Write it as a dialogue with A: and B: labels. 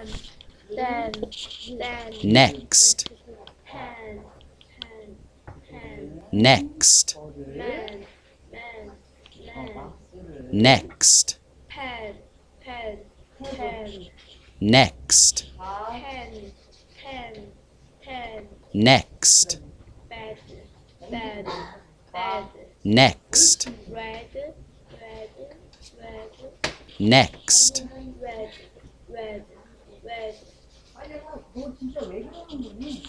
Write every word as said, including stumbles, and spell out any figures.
A: then,
B: next,
A: hand, hand, hand,
B: next,
A: man, man, man,
B: next,
A: pen, pen, pen,
B: next,
A: pen, pen, pen,
B: next,
A: bed, bed, bed,
B: next,
A: red, red, red,
B: next.
A: red, red, red.